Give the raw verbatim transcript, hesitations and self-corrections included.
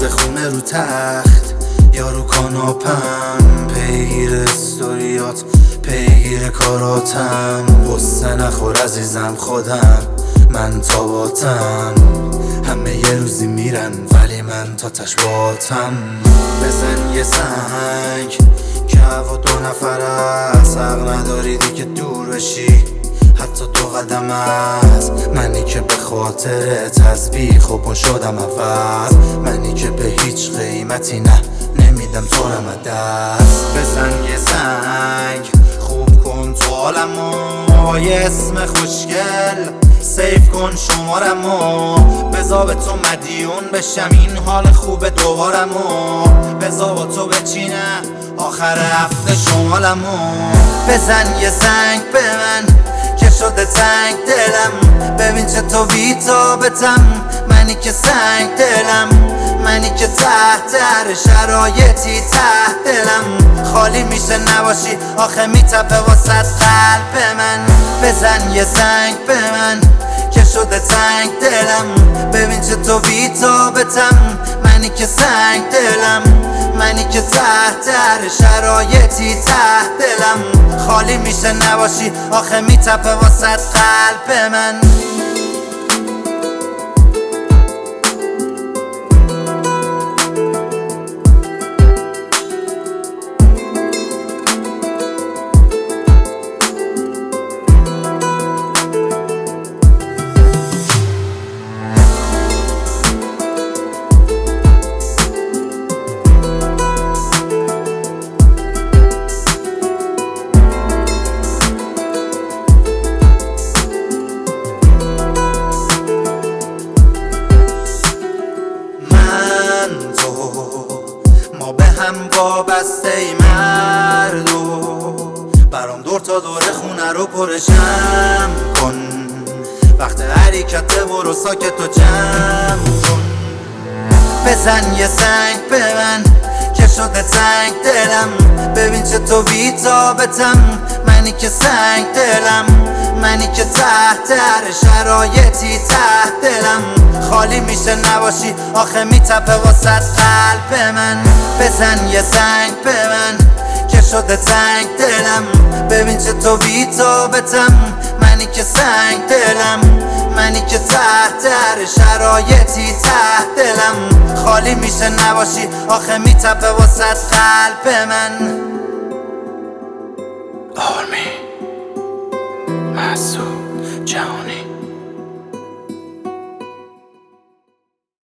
واسه خونه رو تخت یا رو کاناپم، پیگیر استوریات پیگیر کاراتم. غصه نخور عزیزم خودم من تاباتم، همه یه روزی میرن ولی من تا تش باتم. بزن یه سنگ که هوا دو نفر است، حق نداری دیگه دور بشی حتی دو قدم است. منی که به خاطر تسبیح و شدم عوض، منی که به هیچ قیمتی نه نمیدم تو رم دست. بزن یه سنگ خوب کن تو عالمو، یه اسم خوشگل سیف کن شمارمو، بذار به تو مدیون بشم این حال خوب دوبارمو، بذار با تو بچینم آخر هفته شمالمو. بزن یه سنگ به من که شده تنگ دلم، ببین چه تو بی‌تابتم، منی که سنگ دلم، منی که تحت هر شرایطی تحت دلم خالی میشه نباشی آخه میتپه واسه قلب من. بزن یه سنگ به من که شده تنگ دلم، ببین چه تو بی‌تابتم، منی که سنگ دلم، منی که تحت هر شرایطی تحت دلم خالی میشه نباشی آخه میتپه واسه قلب من. ما به هم وابسته ای مردو، برام دور تا دور خونه رو پرشم کن، وقت حرکت برو ساکت و جمع کن. بزن یه سنگ به من که شده تنگ دلم، ببین چه تو بی‌تابتم، منی که سنگ دلم، منی که تحت هر شرایطی تحت دلم خالی میشه نباشی آخه میتپه واسه قلب من. بزن یه سنگ به من که شده تنگ دلم، ببین چه تو بی‌تابتم، منی که سنگ دلم، منی که تحت هر شرایطی تحت دلم خالی میشه نباشی آخه میتپه واسه قلب من. آرمی مسعود جهانی